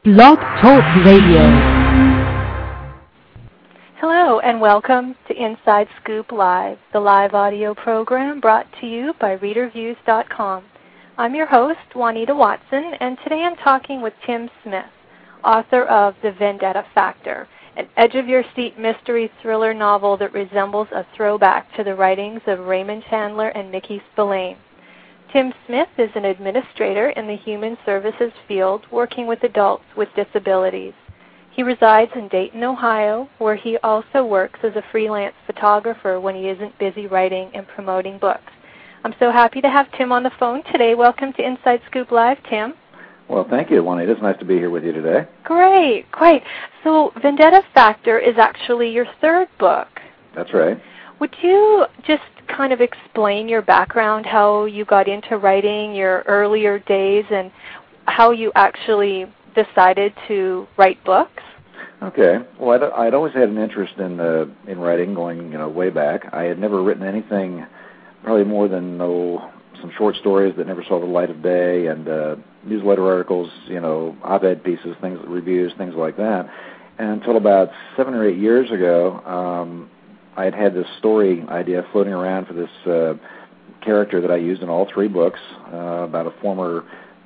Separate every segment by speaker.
Speaker 1: Blog Talk Radio.
Speaker 2: Hello and welcome to Inside Scoop Live, the live audio program brought to you by ReaderViews.com. I'm your host, Juanita Watson, and today I'm talking with Tim Smith, author of The Vendetta Factor, an edge-of-your-seat mystery thriller novel that resembles a throwback to the writings of Raymond Chandler and Mickey Spillane. Tim Smith is an administrator in the human services field working with adults with disabilities. He resides in Dayton, Ohio, where he also works as a freelance photographer when he isn't busy writing and promoting books. I'm so happy to have Tim on the phone today. Welcome to Inside Scoop Live, Tim.
Speaker 3: Well, thank you, Juanita. It's nice to be here with you today.
Speaker 2: Great. So Vendetta Factor is actually your third book.
Speaker 3: That's right.
Speaker 2: Would you just kind of explain your background, how you got into writing, your earlier days, and how you actually decided to write books?
Speaker 3: Okay. Well, I'd always had an interest in writing, going way back. I had never written anything, probably more than some short stories that never saw the light of day, and newsletter articles, op-ed pieces, reviews, things like that. And until about 7 or 8 years ago, I had this story idea floating around for this character that I used in all three books about a former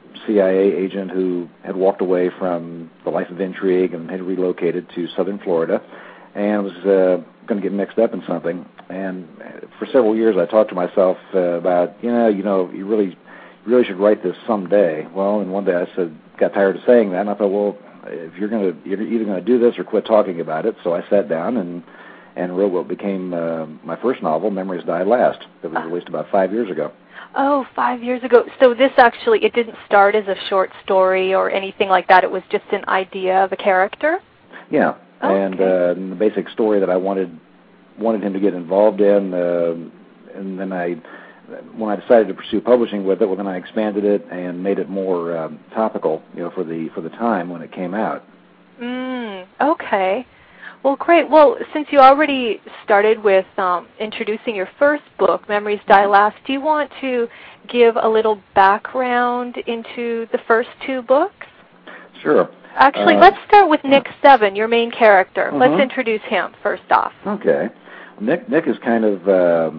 Speaker 3: CIA agent who had walked away from the life of intrigue and had relocated to southern Florida and was going to get mixed up in something. And for several years I talked to myself about, you really should write this someday. Well, and one day I got tired of saying that, and I thought, well, if you're either going to do this or quit talking about it. So I sat down and wrote what became my first novel, Memories Die Last, that was released about 5 years ago.
Speaker 2: Oh, 5 years ago. So this actually, it didn't start as a short story or anything like that. It was just an idea of a character?
Speaker 3: Yeah.
Speaker 2: Okay.
Speaker 3: And the basic story that I wanted him to get involved in, and then when I decided to pursue publishing with it, then I expanded it and made it more topical, for the time when it came out.
Speaker 2: Okay. Well, great. Well, since you already started with introducing your first book, Memories Die Last, do you want to give a little background into the first two books?
Speaker 3: Sure.
Speaker 2: Actually, let's start with Nick Seven, your main character. Let's introduce him first off.
Speaker 3: Okay. Nick is kind of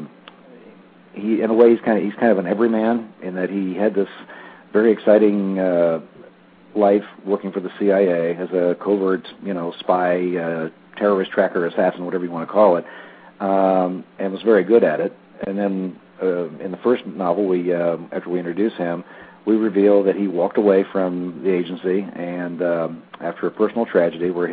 Speaker 3: in a way he's kind of an everyman in that he had this very exciting life working for the CIA as a covert, spy, terrorist tracker, assassin, whatever you want to call it, and was very good at it. And then in the first novel, after we introduce him, we reveal that he walked away from the agency, and after a personal tragedy where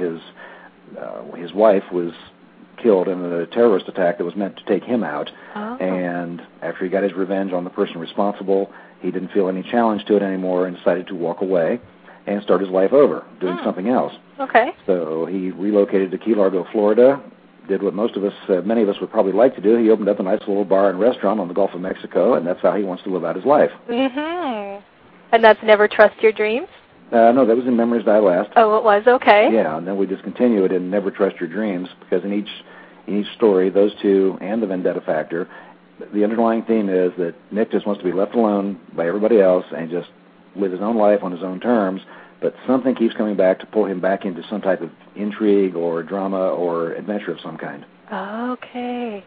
Speaker 3: his wife was killed in a terrorist attack that was meant to take him out, and after he got his revenge on the person responsible, he didn't feel any challenge to it anymore and decided to walk away and start his life over, doing something else.
Speaker 2: Okay.
Speaker 3: So he relocated to Key Largo, Florida, did what many of us would probably like to do. He opened up a nice little bar and restaurant on the Gulf of Mexico, and that's how he wants to live out his life.
Speaker 2: Mm-hmm. And that's Never Trust Your Dreams?
Speaker 3: No, that was in Memories Die Last.
Speaker 2: Oh, it was? Okay.
Speaker 3: Yeah, and then we just continue it in Never Trust Your Dreams, because in each story, those two and the Vendetta Factor, the underlying theme is that Nick just wants to be left alone by everybody else and just live his own life on his own terms, but something keeps coming back to pull him back into some type of intrigue or drama or adventure of some kind.
Speaker 2: Okay.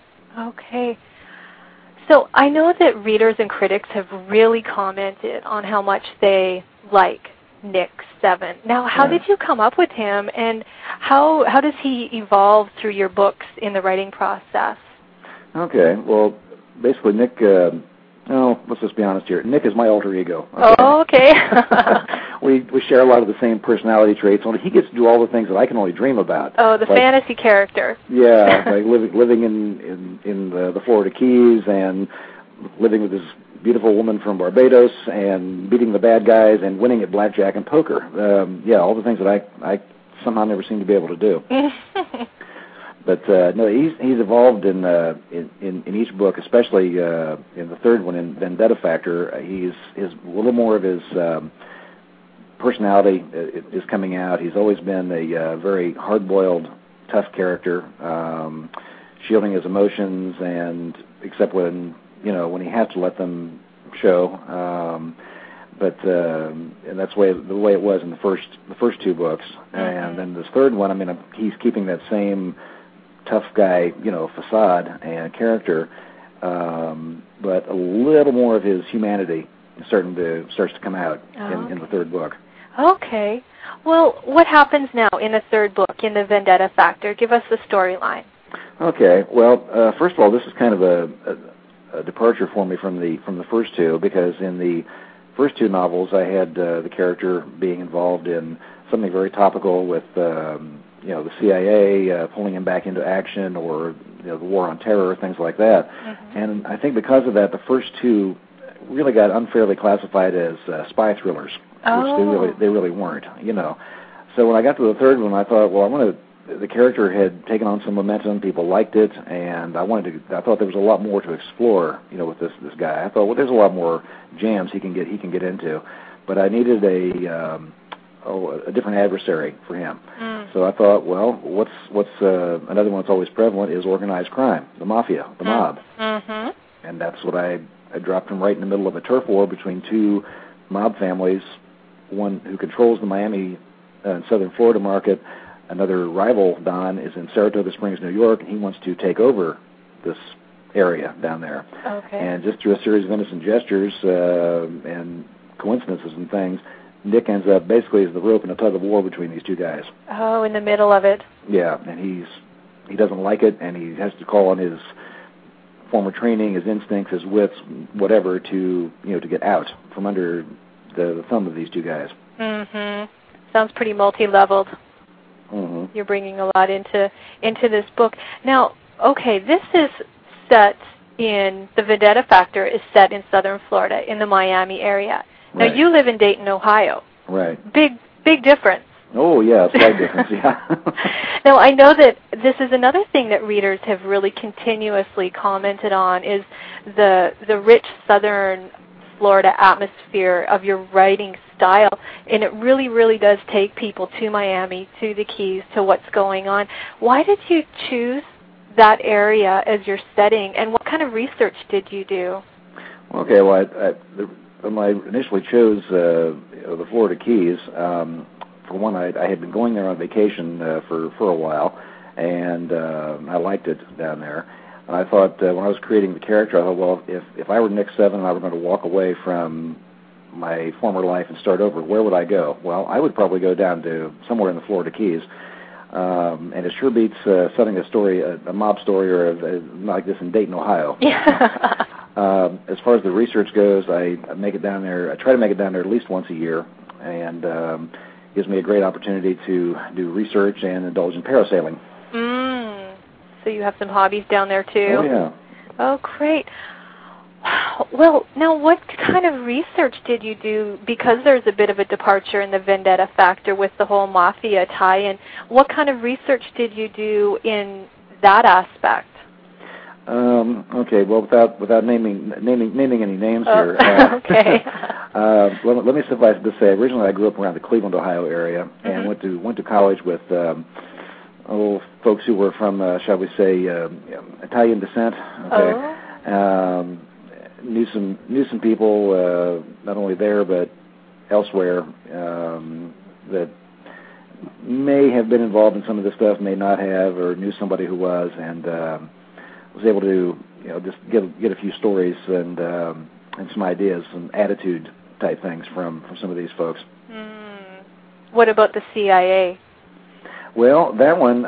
Speaker 2: So I know that readers and critics have really commented on how much they like Nick Seven. Now, how did you come up with him, and how does he evolve through your books in the writing process? Okay.
Speaker 3: Well, basically, Nick, let's just be honest here. Nick is my alter ego. Okay?
Speaker 2: Oh, okay.
Speaker 3: We share a lot of the same personality traits, only he gets to do all the things that I can only dream about.
Speaker 2: Oh, the fantasy character.
Speaker 3: Yeah, like living in the Florida Keys and living with this beautiful woman from Barbados and beating the bad guys and winning at blackjack and poker. All the things that I somehow never seem to be able to do. But no, he's evolved in each book, especially in the third one, in Vendetta Factor. He's a little more of his personality is coming out. He's always been a very hard-boiled, tough character, shielding his emotions, and except when he has to let them show. and that's the way it was in the first two books. And then this third one, I mean, he's keeping that same tough guy, facade and character, but a little more of his humanity starts to come out in the third book.
Speaker 2: Okay. Well, what happens now in the third book, in the Vendetta Factor? Give us the storyline.
Speaker 3: Okay. Well, first of all, this is kind of a departure for me from the first two, because in the first two novels I had the character being involved in something very topical with the CIA pulling him back into action, or the war on terror, things like that. Mm-hmm. And I think because of that, the first two really got unfairly classified as spy thrillers, which they really weren't. So when I got to the third one, I thought, well, the character had taken on some momentum, people liked it, and I thought there was a lot more to explore, with this guy. I thought, well, there's a lot more jams he can get into, but I needed a different adversary for him. So I thought, well, what's another one that's always prevalent is organized crime, the mafia, the mob. Mm-hmm. And that's what I dropped him right in the middle of a turf war between two mob families, one who controls the Miami and Southern Florida market. Another rival, Don, is in Saratoga Springs, New York, and he wants to take over this area down there. Okay. And just through a series of innocent gestures and coincidences and things, Nick ends up basically as the rope in a tug of war between these two guys. Oh,
Speaker 2: in the middle of it.
Speaker 3: Yeah, and he doesn't like it, and he has to call on his former training, his instincts, his wits, whatever, to get out from under the thumb of these two guys.
Speaker 2: Mm-hmm. Sounds pretty multi-leveled. Mm-hmm. You're bringing a lot into this book. Now, okay, this is set in, the Vendetta Factor is set in Southern Florida, in the Miami area. Now, you live in Dayton, Ohio.
Speaker 3: Right.
Speaker 2: Big difference.
Speaker 3: Oh, yeah, slight difference, yeah.
Speaker 2: Now, I know that this is another thing that readers have really continuously commented on, is the rich Southern Florida atmosphere of your writing style, and it really, really does take people to Miami, to the Keys, to what's going on. Why did you choose that area as your setting, and what kind of research did you do?
Speaker 3: Okay, well, when I initially chose the Florida Keys, for one, I had been going there on vacation for a while, and I liked it down there. And I thought, when I was creating the character, I thought, well, if I were Nick Seven and I were going to walk away from my former life and start over, where would I go? Well, I would probably go down to somewhere in the Florida Keys. And it sure beats setting a story, a mob story, or like this in Dayton, Ohio. Yeah. As far as the research goes, I make it down there. I try to make it down there at least once a year, and gives me a great opportunity to do research and indulge in parasailing.
Speaker 2: So you have some hobbies down there too?
Speaker 3: Oh, yeah.
Speaker 2: Oh, great. Well, now what kind of research did you do? Because there's a bit of a departure in the Vendetta Factor with the whole mafia tie-in. What kind of research did you do in that aspect?
Speaker 3: Okay. Well, without naming any names here.
Speaker 2: Okay.
Speaker 3: Let me suffice to say, originally I grew up around the Cleveland, Ohio area, and went to college with folks who were from, shall we say, Italian descent. Okay. Oh. Knew some people not only there but elsewhere that may have been involved in some of this stuff, may not have, or knew somebody who was, and was able to just get a few stories and some ideas, some attitude type things from some of these folks.
Speaker 2: What about the CIA?
Speaker 3: Well, that one,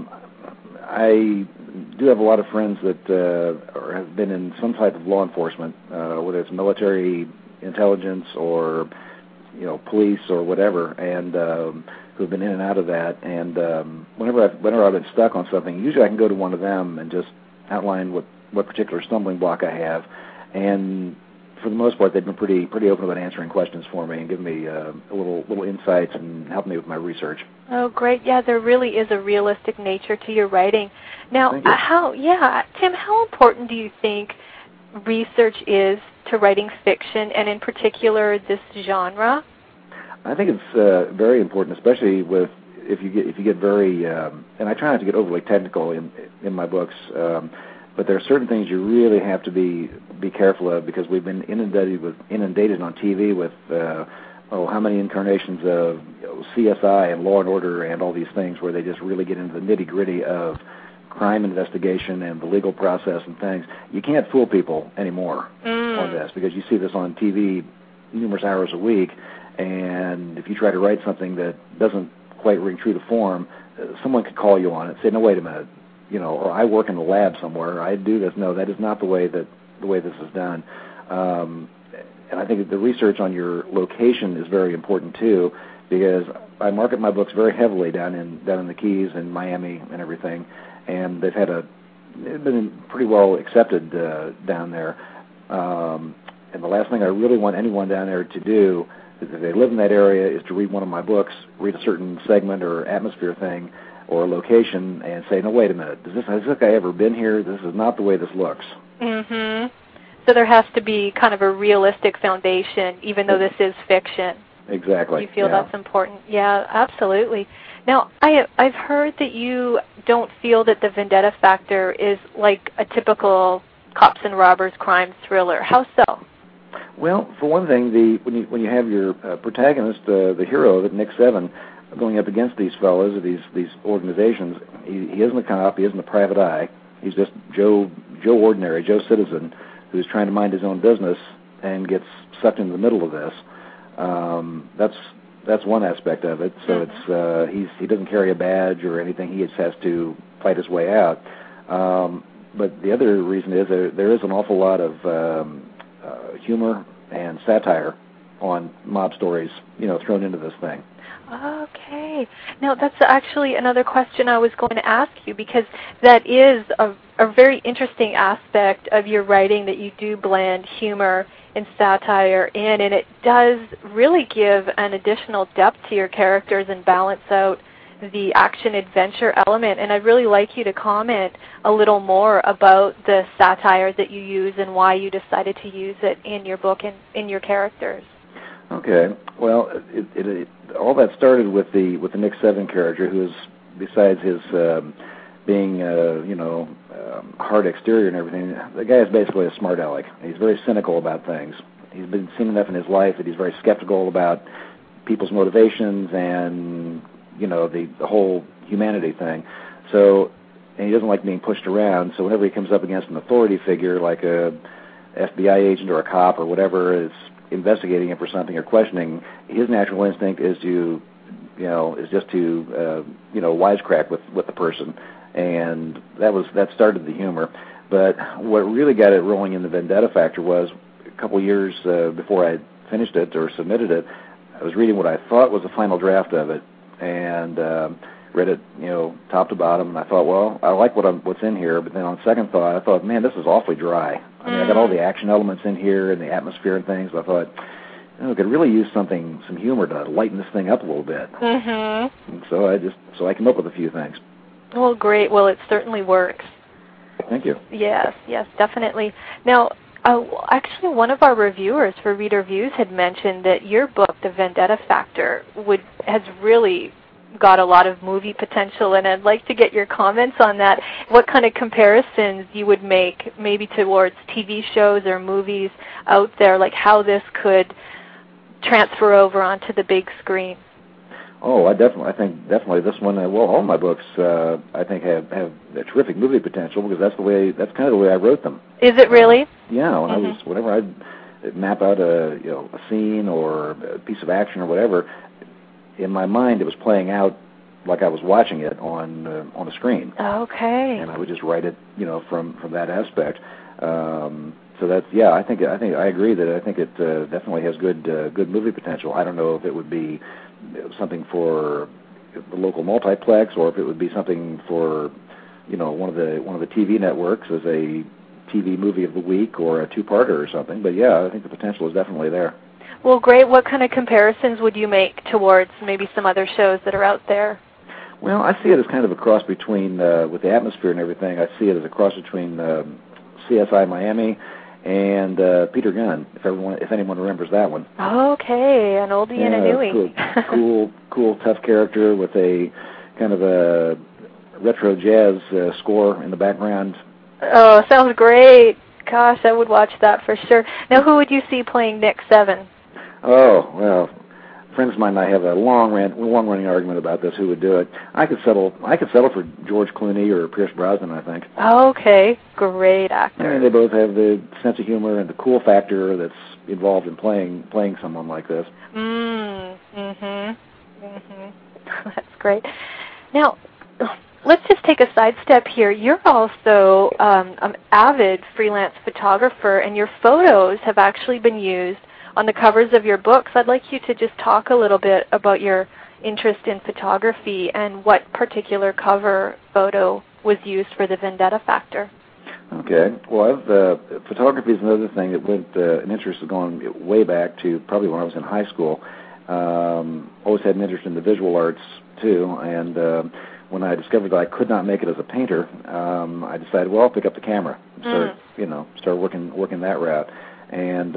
Speaker 3: I do have a lot of friends that have been in some type of law enforcement, whether it's military intelligence or police or whatever, and who've been in and out of that. And whenever I've been stuck on something, usually I can go to one of them and just outline what particular stumbling block I have, and for the most part, they've been pretty open about answering questions for me and giving me little insights and helping me with my research. Oh,
Speaker 2: great! Yeah, there really is a realistic nature to your writing. Now, Tim, how important do you think research is to writing fiction, and in particular this genre?
Speaker 3: I think it's very important, especially if you get very, and I try not to get overly technical in my books. But there are certain things you really have to be careful of, because we've been inundated on TV with how many incarnations of CSI and Law and Order and all these things where they just really get into the nitty-gritty of crime investigation and the legal process and things. You can't fool people anymore on this, because you see this on TV numerous hours a week, and if you try to write something that doesn't quite ring true to form, someone could call you on it and say, no, wait a minute, or I work in the lab somewhere, I do this. No, that is not the way this is done. And I think the research on your location is very important too, because I market my books very heavily down in the Keys and Miami and everything, and they've been pretty well accepted down there. And the last thing I really want anyone down there to do, if they live in that area, is to read one of my books, read a certain segment or atmosphere thing or a location, and say, no, wait a minute, has this guy ever been here? This is not the way this looks.
Speaker 2: Mm-hmm. So there has to be kind of a realistic foundation, even though this is fiction.
Speaker 3: Exactly.
Speaker 2: You feel that's important? Yeah, absolutely. Now, I've heard that you don't feel that the vendetta factor is like a typical cops and robbers crime thriller. How so?
Speaker 3: Well, for one thing, when you have your protagonist, the hero, Nick Seven, going up against these fellows, these organizations, he isn't a cop, he isn't a private eye. He's just Joe Ordinary, Joe Citizen, who's trying to mind his own business and gets sucked into the middle of this. That's one aspect of it. So it's he doesn't carry a badge or anything. He just has to fight his way out. But the other reason is there is an awful lot of humor and satire on mob stories, thrown into this thing.
Speaker 2: Okay. Now, that's actually another question I was going to ask you, because that is a very interesting aspect of your writing, that you do blend humor and satire in, and it does really give an additional depth to your characters and balance out the action-adventure element. And I'd really like you to comment a little more about the satire that you use and why you decided to use it in your book and in your characters.
Speaker 3: Okay. Well, all that started with the Nick Seven character, who is, besides his being hard exterior and everything, the guy is basically a smart aleck. He's very cynical about things. He's been seen enough in his life that he's very skeptical about people's motivations and the whole humanity thing. So, and he doesn't like being pushed around. So whenever he comes up against an authority figure like a FBI agent or a cop or whatever is investigating him for something or questioning, his natural instinct is to, just to wisecrack with the person, and that started the humor. But what really got it rolling in the vendetta factor was a couple years before I finished it or submitted it, I was reading what I thought was the final draft of it, and read it, top to bottom, and I thought, well, I like what's in here, but then on second thought, I thought, man, this is awfully dry. I mean, I got all the action elements in here and the atmosphere and things, but I thought, I could really use some humor to lighten this thing up a little bit. Mm-hmm. And so I came up with a few things.
Speaker 2: Well, great. Well, it certainly works.
Speaker 3: Thank you.
Speaker 2: Yes, definitely. Now, actually, one of our reviewers for Reader Views had mentioned that your book, The Vendetta Factor, has really got a lot of movie potential, and I'd like to get your comments on that. What kind of comparisons you would make maybe towards TV shows or movies out there, like how this could transfer over onto the big screen?
Speaker 3: Oh, I think definitely this one. All my books, I think have a terrific movie potential, because that's kind of the way I wrote them.
Speaker 2: Is it really?
Speaker 3: Yeah. Whenever I map out a scene or a piece of action or whatever, in my mind it was playing out like I was watching it on a screen.
Speaker 2: Okay.
Speaker 3: And I would just write it, from that aspect. So that's I think I agree that I think it definitely has good movie potential. I don't know if it would be something for the local multiplex, or if it would be something for one of the TV networks as a TV movie of the week or a two-parter or something. But yeah, I think the potential is definitely there.
Speaker 2: Well, great. What kind of comparisons would you make towards maybe some other shows that are out there?
Speaker 3: Well, I see it as kind of a cross between, with the atmosphere and everything, I see it as a cross between CSI Miami and Peter Gunn, if anyone remembers that one.
Speaker 2: Okay, an oldie and a newie.
Speaker 3: Cool, tough character with a kind of a retro jazz score in the background.
Speaker 2: Oh, sounds great. Gosh, I would watch that for sure. Now, who would you see playing Nick 7?
Speaker 3: Oh, well, friends of mine and I have a long-running argument about this. Who would do it? I could settle for George Clooney or Pierce Brosnan, I think.
Speaker 2: Okay, great actor.
Speaker 3: I mean, they both have the sense of humor and the cool factor that's involved in playing someone like this.
Speaker 2: That's great. Now, let's just take a sidestep here. You're also an avid freelance photographer, and your photos have actually been used on the covers of your books. I'd like you to just talk a little bit about your interest in photography and what particular cover photo was used for The Vendetta Factor.
Speaker 3: Okay. Well, photography is another thing that went, an interest is going way back to probably when I was in high school. Always had an interest in the visual arts, too, and when I discovered that I could not make it as a painter, I decided, well, I'll pick up the camera and start working that route. And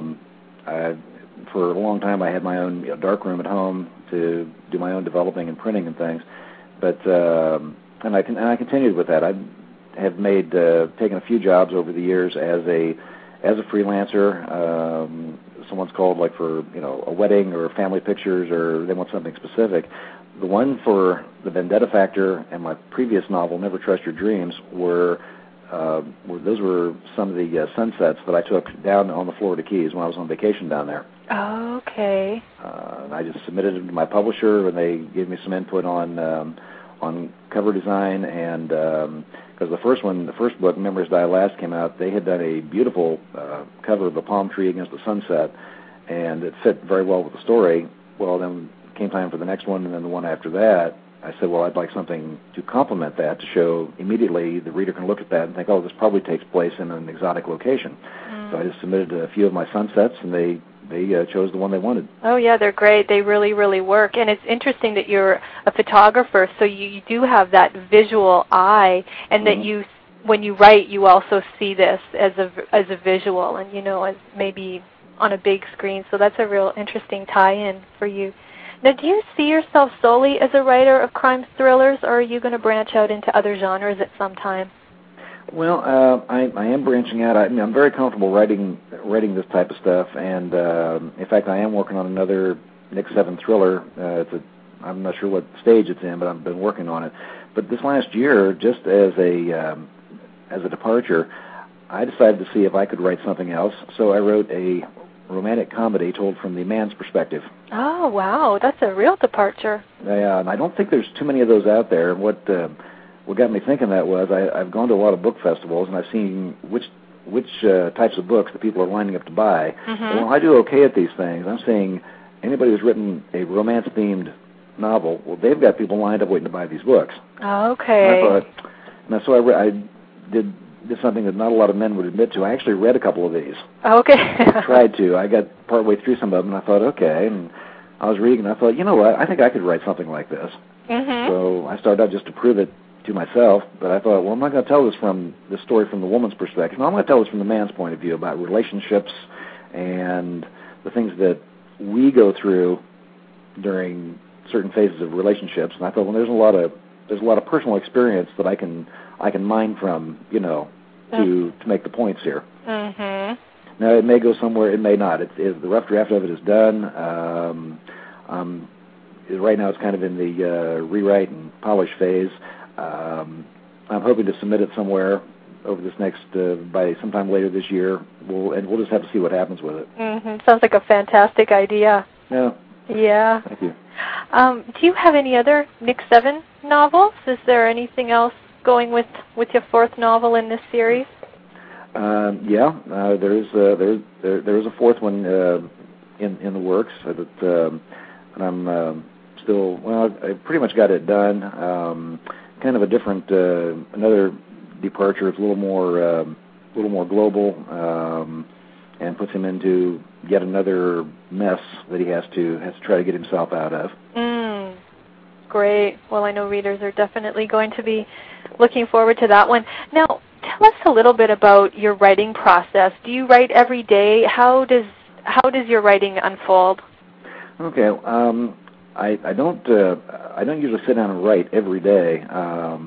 Speaker 3: for a long time, I had my own dark room at home to do my own developing and printing and things. But and I continued with that. I have taken a few jobs over the years as a freelancer. Someone's called like for a wedding or family pictures, or they want something specific. The one for The Vendetta Factor and my previous novel, Never Trust Your Dreams, those were some of the sunsets that I took down on the Florida Keys when I was on vacation down there.
Speaker 2: Oh, okay.
Speaker 3: And I just submitted them to my publisher, and they gave me some input on cover design, and because the first book, Memories Die Last, came out, they had done a beautiful cover of a palm tree against the sunset, and it fit very well with the story. Well, then came time for the next one, and then the one after that, I said, well, I'd like something to complement that, to show immediately the reader can look at that and think, oh, this probably takes place in an exotic location. So I just submitted a few of my sunsets, and they chose the one they wanted. Oh,
Speaker 2: yeah, they're great. They really, really work. And it's interesting that you're a photographer, so you do have that visual eye, and that when you write, you also see this as a visual, and as maybe on a big screen. So that's a real interesting tie-in for you. Now, do you see yourself solely as a writer of crime thrillers, or are you going to branch out into other genres at some time?
Speaker 3: Well, I am branching out. I'm very comfortable writing this type of stuff, and in fact, I am working on another Nick 7 thriller. I'm not sure what stage it's in, but I've been working on it. But this last year, just as a departure, I decided to see if I could write something else. So I wrote a romantic comedy told from the man's perspective.
Speaker 2: Oh, wow. That's a real departure.
Speaker 3: Yeah, and I don't think there's too many of those out there. What got me thinking that was I've gone to a lot of book festivals, and I've seen which types of books that people are lining up to buy. And when I do okay at these things, I'm seeing anybody who's written a romance-themed novel, well, they've got people lined up waiting to buy these books.
Speaker 2: Okay.
Speaker 3: And so I did something that not a lot of men would admit to. I actually read a couple of these.
Speaker 2: Okay.
Speaker 3: I tried to. I got partway through some of them, and I thought, okay. And I was reading, and I thought, you know what? I think I could write something like this. So I started out just to prove it to myself, but I thought, well, I'm not going to tell this story from the woman's perspective. No, I'm going to tell this from the man's point of view about relationships and the things that we go through during certain phases of relationships. And I thought, well, there's a lot of personal experience that I can mine from, to make the points here. Now, it may go somewhere, it may not. The rough draft of it is done. Right now, it's kind of in the rewrite and polish phase. I'm hoping to submit it somewhere over this next, by sometime later this year. We'll just have to see what happens with it.
Speaker 2: Sounds like a fantastic idea.
Speaker 3: Yeah. Thank you.
Speaker 2: Do you have any other Nick 7 novels? Is there anything else going with your fourth novel in this series? There is a fourth one in the works that and I'm still. Well, I pretty much got it done. Kind of a different, another departure. It's a little more global, and puts him into yet another mess that he has to try to get himself out of. Great. Well, I know readers are definitely going to be looking forward to that one. Now, tell us a little bit about your writing process. Do you write every day? How does your writing unfold? Okay. I don't usually sit down and write every day.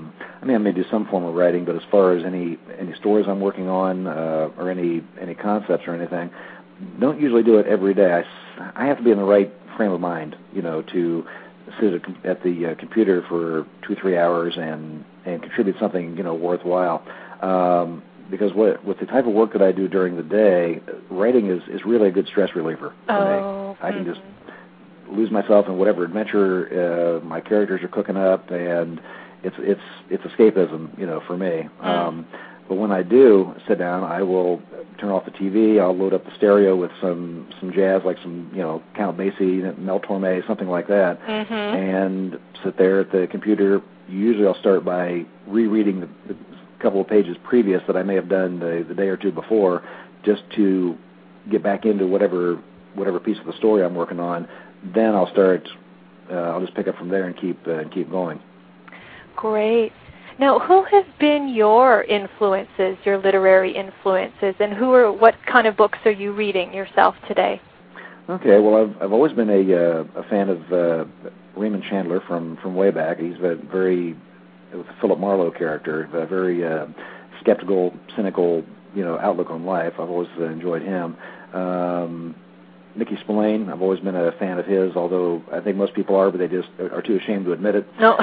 Speaker 3: I may do some form of writing, but as far as any stories I'm working on or any concepts or anything, don't usually do it every day. I have to be in the right frame of mind, to sit at the computer for 2-3 hours and contribute something, worthwhile. Because with the type of work that I do during the day, writing is really a good stress reliever for me. I can just lose myself in whatever adventure my characters are cooking up, and it's escapism, for me. But when I do sit down, I will turn off the TV. I'll load up the stereo with some jazz, like some Count Basie, Mel Torme, something like that, and sit there at the computer. Usually, I'll start by rereading the couple of pages previous that I may have done the day or two before, just to get back into whatever piece of the story I'm working on. Then I'll start. I'll just pick up from there and keep going.
Speaker 2: Great. Now, who have been your influences, your literary influences, and what kind of books are you reading yourself today?
Speaker 3: Okay, well, I've always been a fan of Raymond Chandler from way back. He's a very Philip Marlowe character, a very skeptical, cynical, outlook on life. I've always enjoyed him. Nicky Spillane, I've always been a fan of his, although I think most people are, but they just are too ashamed to admit it.
Speaker 2: No.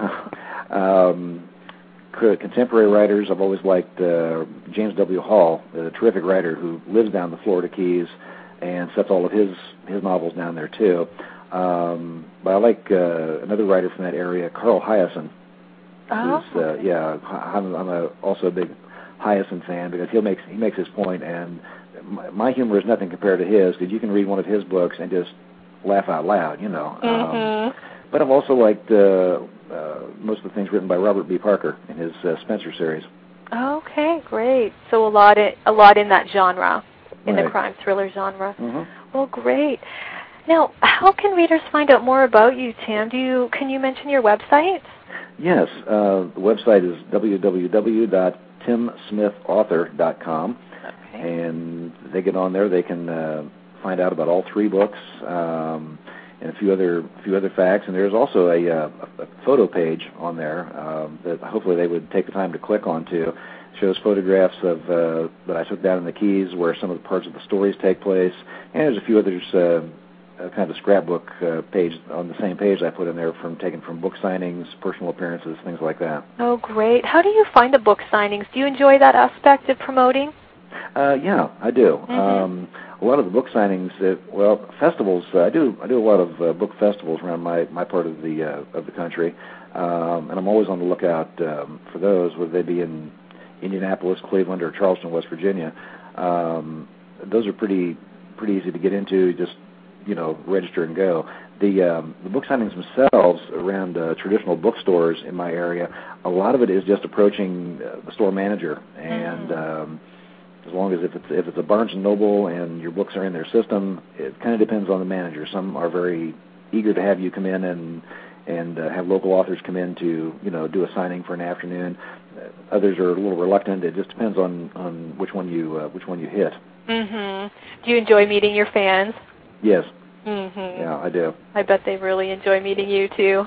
Speaker 3: Contemporary writers, I've always liked James W. Hall, a terrific writer who lives down the Florida Keys and sets all of his novels down there too. But I like another writer from that area, Carl Hiaasen. I'm also a big Hiaasen fan because he makes his point, and my humor is nothing compared to his, because you can read one of his books and just laugh out loud, But I've also liked most of the things written by Robert B. Parker in his Spencer series.
Speaker 2: Okay, great. So a lot in that genre, in the crime thriller genre. Well, great. Now, how can readers find out more about you, Tim? Can you mention your website?
Speaker 3: Yes, the website is www.timsmithauthor.com, and they get on there. They can find out about all 3 books and a few other facts. And there's also a photo page on there that hopefully they would take the time to click onto. It shows photographs of that I took down in the Keys, where some of the parts of the stories take place, and there's a few others. Kind of a scrapbook page on the same page I put in there taken from book signings, personal appearances, things like that. Oh,
Speaker 2: great. How do you find the book signings? Do you enjoy that aspect of promoting?
Speaker 3: Yeah, I do. A lot of the book signings, festivals. I do a lot of book festivals around my part of the country, and I'm always on the lookout for those, whether they be in Indianapolis, Cleveland, or Charleston, West Virginia. Those are pretty easy to get into. Just register and go. The book signings themselves around traditional bookstores in my area, a lot of it is just approaching the store manager, and as long as if it's a Barnes & Noble and your books are in their system, it kind of depends on the manager. Some are very eager to have you come in and have local authors come in to do a signing for an afternoon. Others are a little reluctant. It just depends on which one you hit.
Speaker 2: Do you enjoy meeting your fans?
Speaker 3: Yes. Yeah, I do.
Speaker 2: I bet they really enjoy meeting you, too.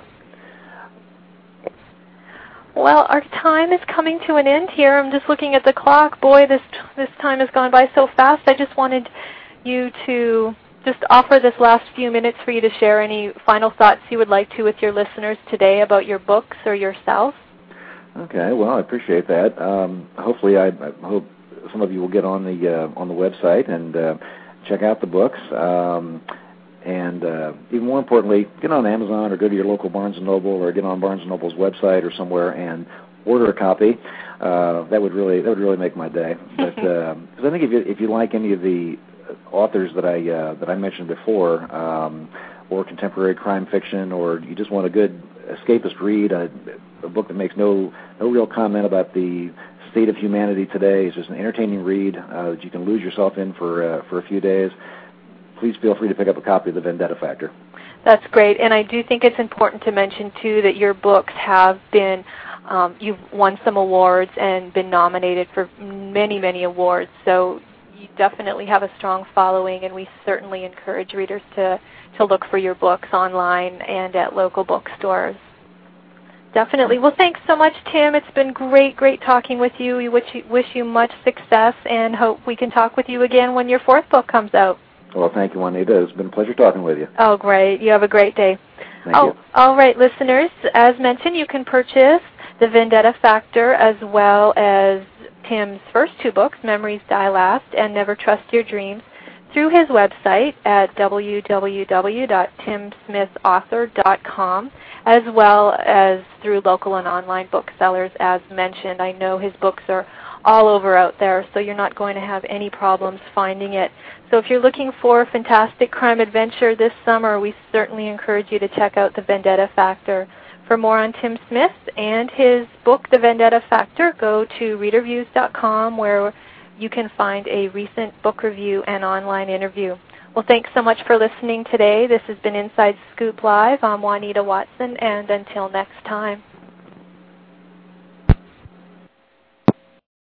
Speaker 2: Well, our time is coming to an end here. I'm just looking at the clock. Boy, this time has gone by so fast. I just wanted you to just offer this last few minutes for you to share any final thoughts you would like to with your listeners today about your books or yourself. Okay, well, I appreciate that. Hopefully, I hope some of you will get on the website and check out the books. And even more importantly, get on Amazon or go to your local Barnes & Noble or get on Barnes & Noble's website or somewhere and order a copy. That would really make my day. But because I think if you like any of the authors that I mentioned before, or contemporary crime fiction, or you just want a good escapist read, a book that makes no real comment about the state of humanity today, it's just an entertaining read that you can lose yourself in for a few days, please feel free to pick up a copy of The Vendetta Factor. That's great, and I do think it's important to mention, too, that your books have been, you've won some awards and been nominated for many, many awards, so you definitely have a strong following, and we certainly encourage readers to look for your books online and at local bookstores. Definitely. Well, thanks so much, Tim. It's been great talking with you. We wish you much success and hope we can talk with you again when your fourth book comes out.
Speaker 3: Well, thank you, Juanita. It's been a pleasure talking with you.
Speaker 2: Oh, great. You have a great day.
Speaker 3: Thank you.
Speaker 2: All right, listeners. As mentioned, you can purchase The Vendetta Factor as well as Tim's first two books, Memories Die Last and Never Trust Your Dreams, through his website at www.timsmithauthor.com, as well as through local and online booksellers, as mentioned. I know his books are all over out there, so you're not going to have any problems finding it. So if you're looking for a fantastic crime adventure this summer, we certainly encourage you to check out The Vendetta Factor. For more on Tim Smith and his book, The Vendetta Factor, go to readerviews.com, where you can find a recent book review and online interview. Well, thanks so much for listening today. This has been Inside Scoop Live. I'm Juanita Watson, and until next time.